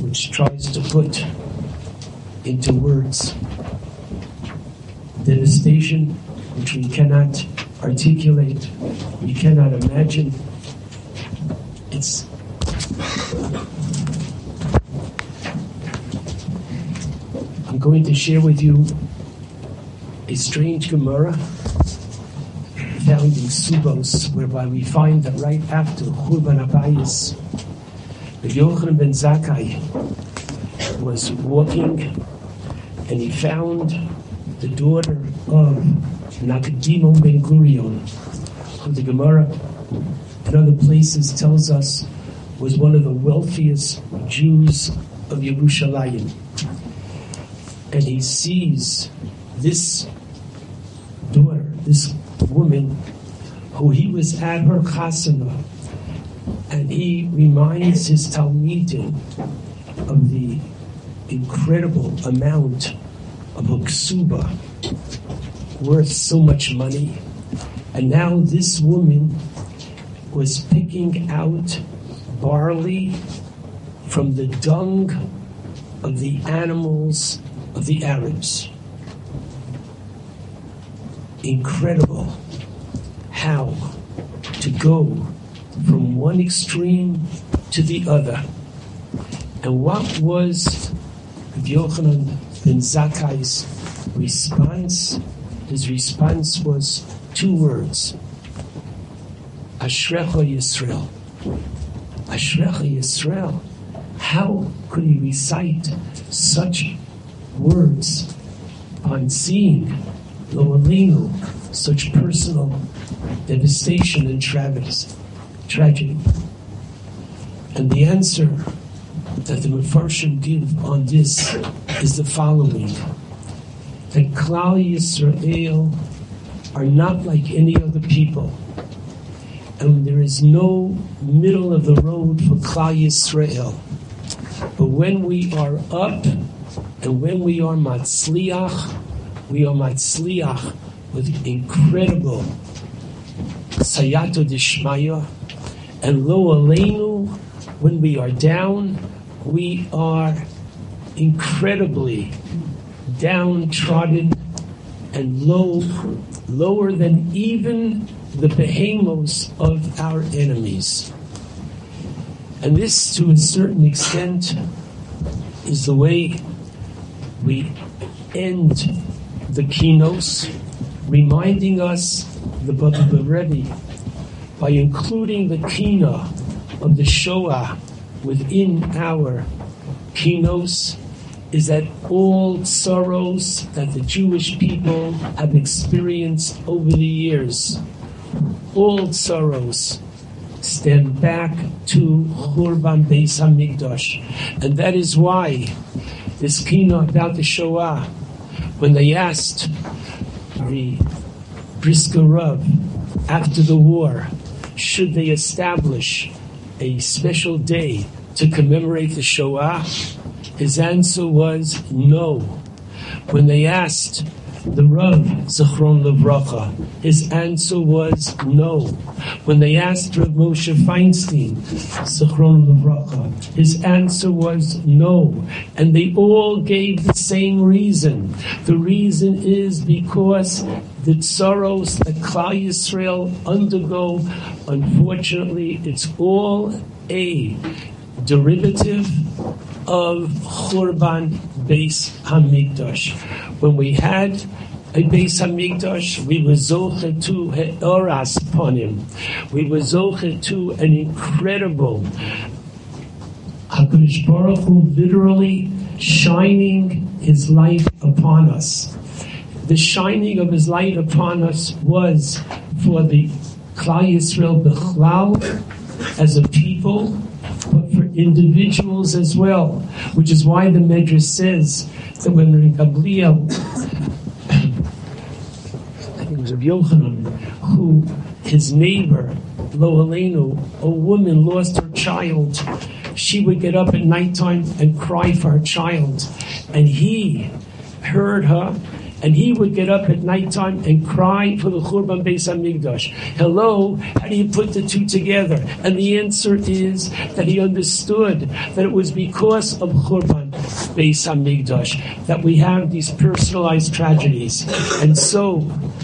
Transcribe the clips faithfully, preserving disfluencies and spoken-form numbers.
which tries to put into words devastation which we cannot articulate, we cannot imagine. It's I'm going to share with you a strange Gemara found in Subos, whereby we find that right after Churban Abayis, the Yochanan ben Zakkai was walking and he found the daughter of Nakadimon ben Gurion, who the Gemara in other places tells us was one of the wealthiest Jews of Yerushalayim. And he sees this daughter, this woman, who he was at her chasana, and he reminds his Talmidim of the incredible amount of a ksuba worth so much money. And now this woman was picking out barley from the dung of the animals of the Arabs. Incredible how to go from one extreme to the other. And what was Yochanan ben Zakkai's response? His response was two words: Ashrecha Yisrael. Ashrecha Yisrael. How could he recite such words on seeing Lo Aleinu, such personal devastation and tragedy? And the answer that the Mefarshim give on this is the following: that Klal Yisrael are not like any other people, and there is no middle of the road for Klal Yisrael. But when we are up and when we are matzliach, we are matzliach with incredible sayato dishmaya, and lo aleinu, when we are down, we are incredibly downtrodden and low, lower than even the behemoths of our enemies. And this, to a certain extent, is the way we end the kinos, reminding us, the Baba Rebbe, by including the kina of the Shoah within our kinos, is that all sorrows that the Jewish people have experienced over the years, all sorrows stem back to Churban Beis Hamikdash. And that is why this kina about the Shoah, when they asked the Brisker Rav after the war, should they establish a special day to commemorate the Shoah, his answer was no. When they asked the Rav Zichron Livracha, his answer was no. When they asked Rav Moshe Feinstein, Zichron Livracha, his answer was no. And they all gave the same reason. The reason is because the sorrows that Klal Yisrael undergo, unfortunately, it's all a derivative of Churban Beis Hamikdash. When we had a Beis Hamikdash, we were zoche to he'oras ponim. We were zoche to an incredible HaKadosh Baruch Hu literally shining His light upon us. The shining of His light upon us was for the Klal Yisrael B'chlal as a people, but for individuals as well, which is why the Medrash says that when Gamliel, I think it was Rav Yochanan, who his neighbor, Lo Aleinu, a woman lost her child, she would get up at nighttime and cry for her child, and he heard her, And he would get up at nighttime and cry for the Churban Beis HaMikdash. Hello, how do you put the two together? And the answer is that he understood that it was because of Churban Beis HaMikdash that we have these personalized tragedies. And so,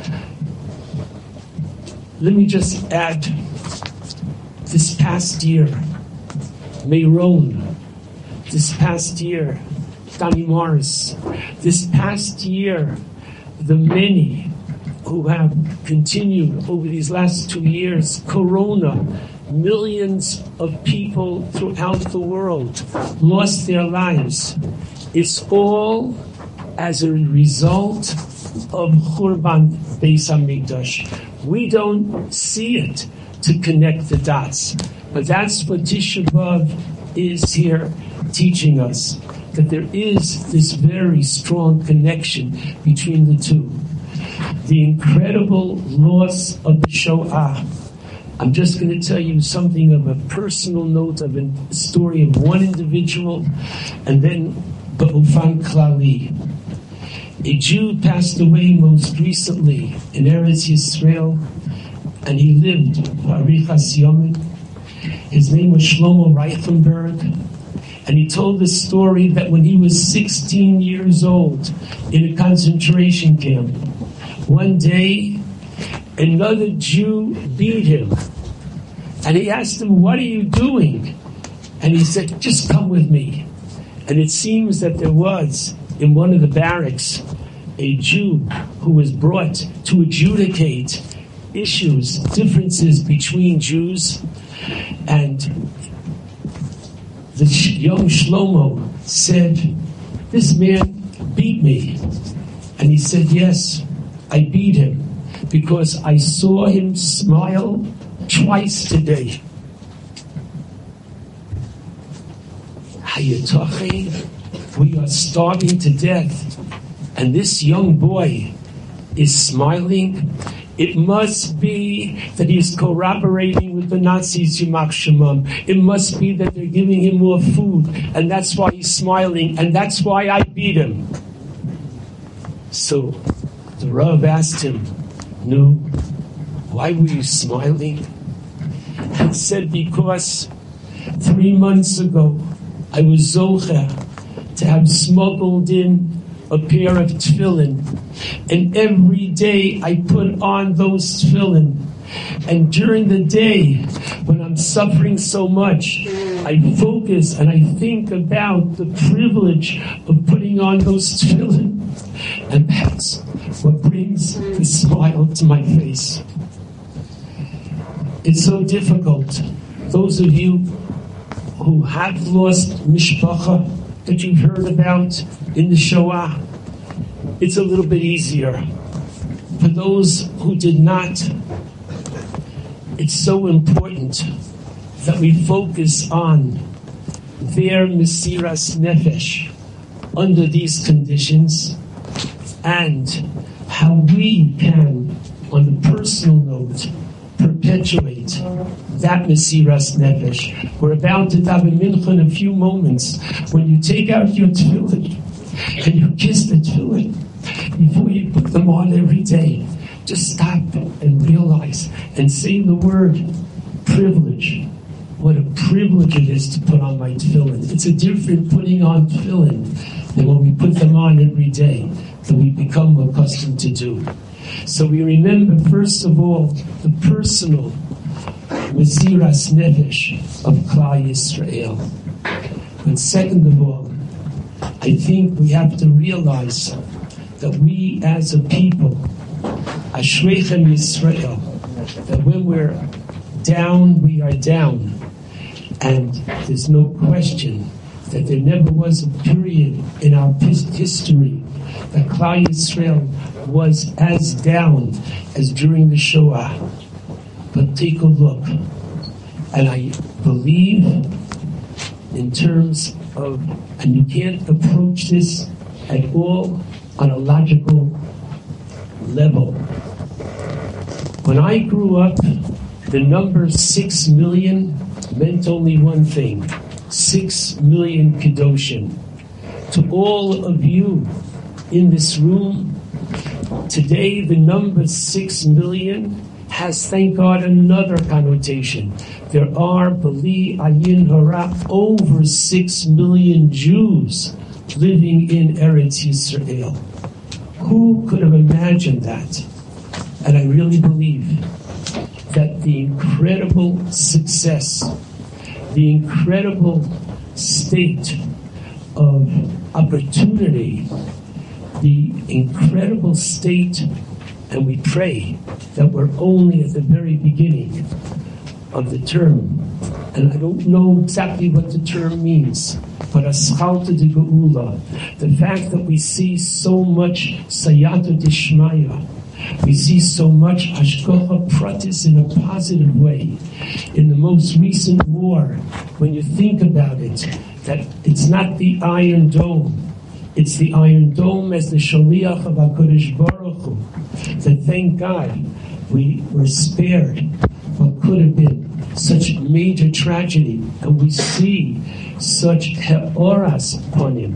let me just add, this past year, Meron, this past year, Danny Morris, this past year, the many who have continued over these last two years, Corona, millions of people throughout the world lost their lives. It's all as a result of Churban Beis HaMikdash. We don't see it to connect the dots, but that's what Tisha B'Av is here teaching us, that there is this very strong connection between the two. The incredible loss of the Shoah. I'm just going to tell you something of a personal note of a story of one individual, and then Ba'ufan Klali. A Jew passed away most recently in Eretz Yisrael, and he lived Arichas Yomim. His name was Shlomo Reichenberg, and he told the story that when he was sixteen years old in a concentration camp, one day another Jew beat him, and he asked him, "What are you doing?" And he said, "Just come with me." And it seems that there was in one of the barracks a Jew who was brought to adjudicate issues, differences between Jews, and the young Shlomo said, "This man beat me." And he said, "Yes, I beat him because I saw him smile twice today." Hayatoche, we are starving to death, and this young boy is smiling. It must be that he's corroborating with the Nazis, Yimach Shemam. It must be that they're giving him more food, and that's why he's smiling, and that's why I beat him. So the Rav asked him, "No, why were you smiling?" He said, "Because three months ago I was zocher to have smuggled in a pair of tefillin, and every day I put on those tefillin, and during the day when I'm suffering so much, I focus and I think about the privilege of putting on those tefillin, and that's what brings the smile to my face." It's so difficult. Those of you who have lost mishpacha that you've heard about in the Shoah, it's a little bit easier. For those who did not, it's so important that we focus on their Mesiras Nefesh under these conditions, and how we can, on the personal note, perpetuate that Mesiras Nefesh. We're about to daven mincha in a few moments. When you take out your tefillin and you kiss the tefillin before you put them on every day, just stop and realize and say the word privilege. What a privilege it is to put on my tefillin. It's a different putting on tefillin than when we put them on every day that we become accustomed to do. So we remember, first of all, the personal Mesiras Nefesh of Klal Yisrael. But second of all, I think we have to realize that we as a people, Ashreichem Yisrael, that when we're down, we are down. And there's no question that there never was a period in our history that Klal Yisrael was as down as during the Shoah. But take a look, and I believe in terms of, and you can't approach this at all on a logical level. When I grew up, the number six million meant only one thing: six million Kedoshim. To all of you in this room, Today, the number six million has, thank God, another connotation. There are, Bali Ayin Hara, over six million Jews living in Eretz Yisrael. Who could have imagined that? And I really believe that the incredible success, the incredible state of opportunity, the incredible state, and we pray that we're only at the very beginning of the term. And I don't know exactly what the term means, but Aschalta de Geula, the fact that we see so much Sayata Dishmaya, we see so much Hashgacha Pratis in a positive way. In the most recent war, when you think about it, that it's not the Iron Dome, it's the Iron Dome as the Shaliach of HaKadosh Baruch Hu, that thank God we were spared what could have been such major tragedy, and we see such He'oras Panim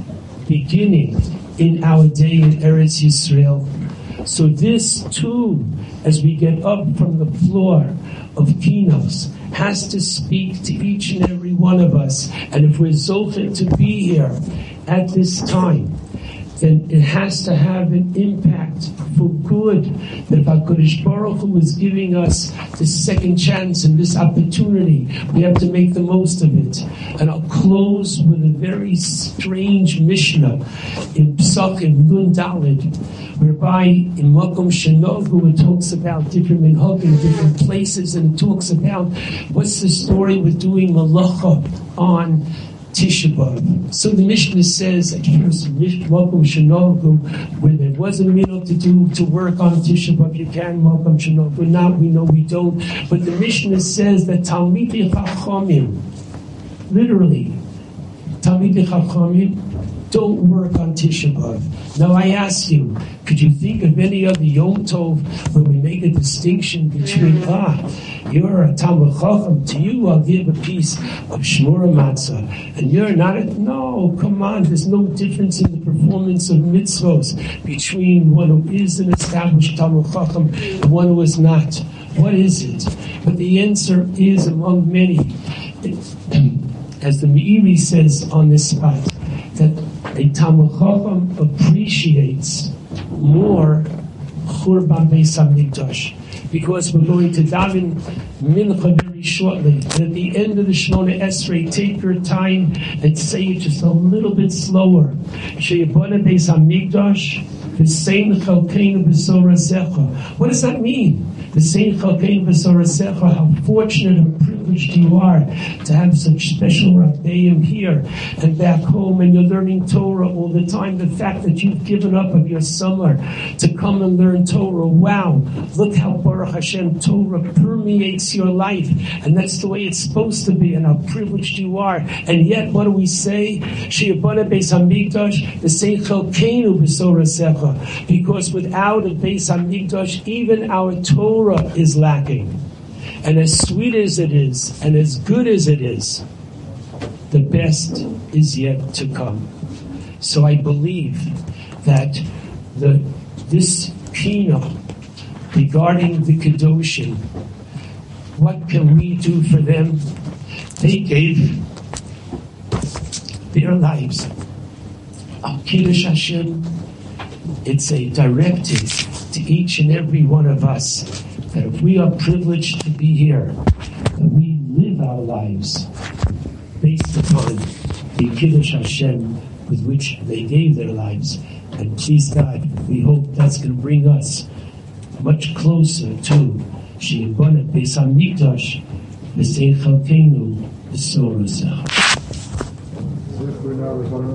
beginning in our day in Eretz Yisrael. So this too, as we get up from the floor of Kinos, has to speak to each and every one of us. And if we're zocheh to be here at this time, then it has to have an impact for good. That if HaKadosh Baruch Hu is giving us this second chance and this opportunity, we have to make the most of it. And I'll close with a very strange Mishnah in Psachim Nun Daled, whereby in Makom Shenogu it talks about different minhagim, different places, and it talks about what's the story with doing malacha on Tisha B'Av. So the Mishnah says at first, Makom Shenogu, where there was a middle to do to work on Tisha B'Av, you can Makom Shenogu. Now we know we don't. But the Mishnah says that Talmidei Chachamim, literally, Talmidei Chachamim, don't work on Tisha B'Av. Now I ask you, could you think of any other Yom Tov where we make a distinction between, ah, you're a Talmid Chacham, to you I'll give a piece of Shmura Matzah, and you're not a, no, come on, there's no difference in the performance of mitzvos between one who is an established Talmid Chacham and one who is not. What is it? But the answer is among many, as the Meiri says on this spot, that a Talmid Chacham appreciates more Churban Beis HaMikdash, because we're going to daven Mincha very shortly. And at the end of the Shemona Esrei, take your time and say it just a little bit slower. Sheyibona Beis HaMikdash, V'sein Chalkeinu B'Sorasecha. What does that mean? V'sein Chalkeinu B'Sorasecha. How fortunate and privileged you are to have such special Rabbeim here and back home, and you're learning Torah all the time. The fact that you've given up of your summer to come and learn Torah. Wow, look how Baruch Hashem Torah permeates your life, and that's the way it's supposed to be, and how privileged you are. And yet, what do we say? Sheyibona Beis HaMikdash, V'sein Chalkeinu B'Sorasecha. Because without a Beis HaMikdash, even our Torah is lacking. And as sweet as it is, and as good as it is, the best is yet to come. So I believe that the this Pina regarding the Kedoshim, what can we do for them? They gave their lives. Al Kiddush Hashem, it's a directive to each and every one of us that if we are privileged to be here, that we live our lives based upon the Kiddush Hashem with which they gave their lives. And please God, we hope that's going to bring us much closer to Sheyibona Beis HaMikdash, V'sein Chalkeinu B'Sorasecha.